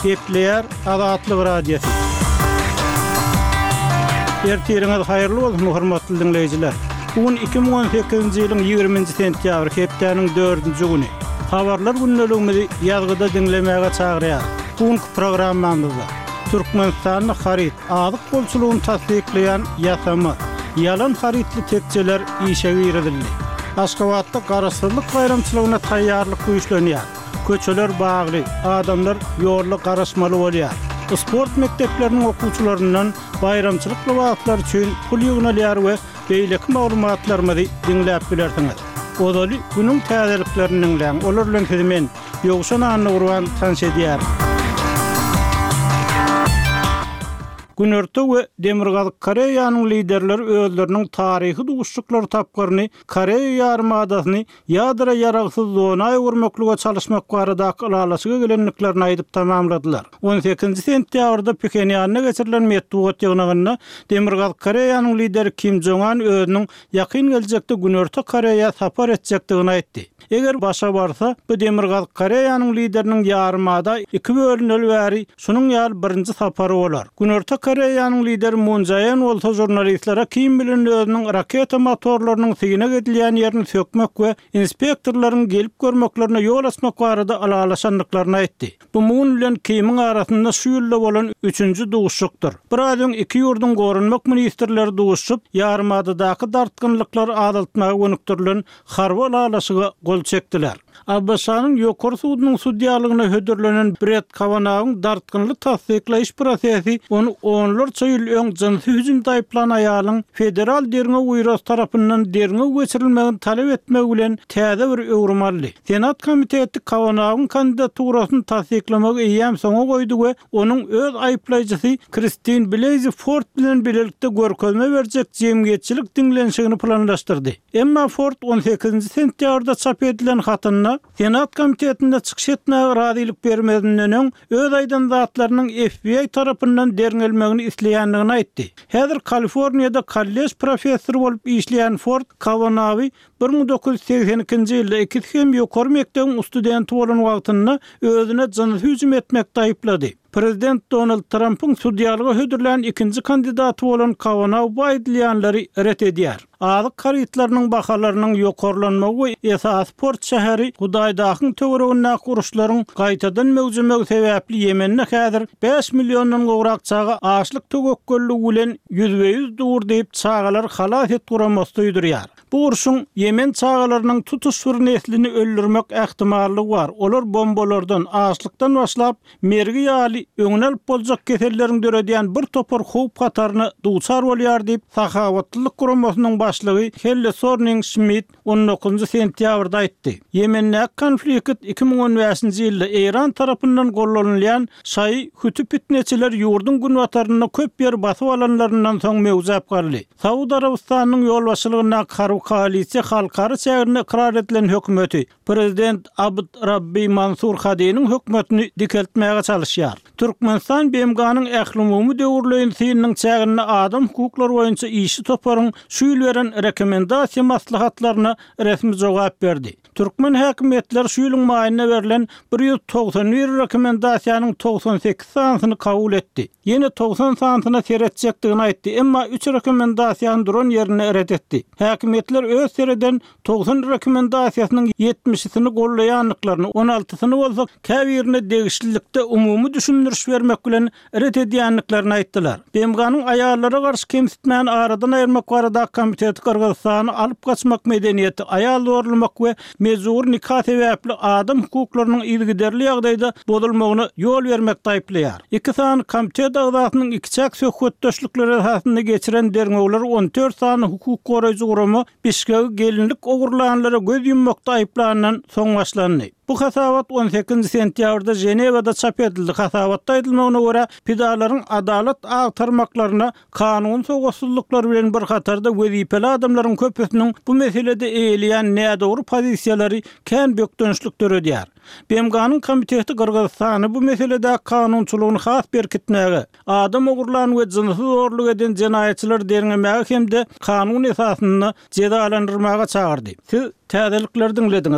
Epleyer Azatlyk radiosu. Ertiriniz hayırlı bolsun hormatly dinleyijiler. Bugün 2018-nji ýylyň 20-nji sentýabr hepdeniň 4-nji güni. Habarlar günneligimizi ýazgyda dinlemäge çagyrýar. Bugünkü programmamyzda Türkmenistanyň harit, azyk bolçulugyny tasdikleýän ýasama, ýalan haritli tekçeler işe girildi. Aşgabatda garaşdyrlyk bayramçylygyna taýýarlyk güýçlenýär. Köçeler bagly, adamlar ýolly garaşmaly bolýar. Sport mekdeplerinin okuwçylaryndan bayramçylyk wagtlar üçin pul ýygnalýar we beýleki maglumatlarmy dinläp bilersiňiz. Odaly günüň täzeliklerini bilen olar bilen men ýogşan anyny urwan tanş edýär. Günörtü we Demirgazyk Koreýanyň liderleri özleriniň taryhy duguşçyklary tapgyryny Koreýa ýarymadasyny ýadra ýaragsyz zona öwürmeklige çalışmak barada alalasıga gelenliklerini aýdyp tamamladylar. 18-nji sentýabrda Pchenýanda geçirilen medeniýet ýygnagyna Demirgazyk Koreýanyň lideri Kim Jong-un özüniň ýakyn geljekde Günörtü Koreýa sapar etjekdigini aýtdy. Eger başa barsa, bu Demirgazyk Koreýanyň lideriniň ýarymada iki bölüneli bäri şunuň ýaly birinji sapary bolar. Günörtü Koreýanyň lideri Moon Jae-in bolsa jurnalistlere kim bilen özüniň raketa motorlarynyň sigine gedilýän ýerini sökmek we inspektorlaryň gelip görmeklerine ýol açmak barada alalaşanlyklaryny aýtdy. Bu Moon bilen Kim'iň arasynda şu ýylda bolan 3-nji duguşçykdyr. Birazdan iki ýurdun gorunmak ministrleri duguşup ýarymadaky dartgynlyklar azaltmagy gönükdirilen harby alalaşyga gol çekdiler. Abbasanyň ýokary sudynyň sudýalygyna hödürlenen Brett Kavanaugh'un dartgynlyk tasdikleýiş prosesi onu onlarca ýyl öň jinsy hüjümde aýplanan aýalyň federal derňe uýras tarapyndan derňe geçirilmegini talep etmek bilen täze bir öwrümaldy. Senat komiteti Kavanaugh'un kandidaturasyny tasdiklemek eýäm soňa goýdy we onuň öz aýplaýjysy Christine Blasey Ford bilen birlikde görkezme berjek jemgyýetçilik dinlenşigini planlaşdyrdy. Emma Ford 18-nji sentýabrda çap edilen hatyna Senat komitetinde çykyş etmäge razylyk bermedinden öz aýdan zatlarynyň FBI tarapyndan derňelmegini isleýändigini aýtdy. Häzir Kaliforniýada kollej professory bolup işleýän Ford Kavanagh 1982-nji ýylda iki hem ýokary mekdebiň studenti bolan wagtynda özüne jinsy hüjüm etmekde aýplady. Prezident Donald Trump'ın sudyalyga hödürlän ikinji kandidaty bolan Kavanagh bu aýdylýanlary ret edýär. Azyk haritlarynyň bahalarynyň ýokarlanmagy esas port şäheri Hudaýdakyň töweregine guruşlaryň gaýtadan möwjümegi sebäpli Ýemenne häzir 5 millionyň gowrak çaga açlyk tögekkeligi bilen %100 dur diýip çagalar halas etguramasy durýar. Bu guruşyň Ýemen çagalarynyň tutuş bir neslini öldürmek ähtimallygy bar. Olar bombalardan, açlykdan başlap mergi ýaly öňüne boljak kesellerin döredýän bir topar howp kataryny duçar bolýar diýip Sahawatlyk guramasynyň başlygy Helle Thorning-Schmidt 19-njy sentýabrda aýtdy. Ýemenne konflikt 2015-nji ýylda Iran tarapyndan gollanylýan şaý hütüp fitneçiler ýurdun günwataryna köp ýer basyp alanlaryndan soň mewjap garly. Saudi Arabistanyň ýolbaşçylygyna karşı koalisiýa halkary çägirine ikrar edilen hökümeti Prezident Abd Rabbi Mansur Hady'niň hökümetini dikeltmäge çalışýar. Türkmenistan BMG'nyň ähli-umumy döwürleýänçiligiň çägirine adam hukuklary boýunça işi toparyň şu ýyl beren rekomendasiýa maslahatlaryna resmi jogap berdi. Türkmen häkimetleri şu ýylyň maýyna berilen 191 rekomendasiýanyň 98 sanasyny kabul etdi. Ýene 90 sanasyna seretjekdigini aýtdy, emma 3 rekomendasiýany duran ýerine ret etdi. Häkimetler öz sereden 90 rekomendasiýasynyň 70-sini gollaýanlyklaryny, 16-syny bolsa käbirine degişlilikde umumy düşündiriş bermek bilen ret edýänliklaryny aýtdylar. BMG'nyň aýallara garşy kemsitmäni aradan aýyrmak barada komiteti Kırgızstany alyp gaçmak medeniýeti, aýal zorlamak we mezur nikah sebäpli adam hukuklarynyň ilgiderli ýagdaýda bozulmagyna ýol bermekde aýplaýar. Iki sany komitet agzasynyň ikçak söhbetdeşlikleri esasynda geçiren derňewler 14 sany hukuk goraýjy guramy Bişkek gelinlik ogurlanlara göz yummakda aýplanan soň başlandy. Bu hasabat 18-nji sentýabrda Jenewada çap edildi. Hasabatda aýdylmagyna görä pidalaryň adalet agtarmaklaryna kanun soňsuzluklar bilen bir hatarda wezipeli adamlaryň köpüsiniň bu meselede eýilýän nädogry pozisiýalary kän bökdönüşlik döredýär. BMG'nyň komiteti Kırgızstany bu meselede kanunçylygyny has berkitmäge, adam ogurlanyny we jinsy zorluk eden jenaýetçiler derňemäge hem de kanun esasynda cezalandyrmaga çağırdy. Siz täzeliklerden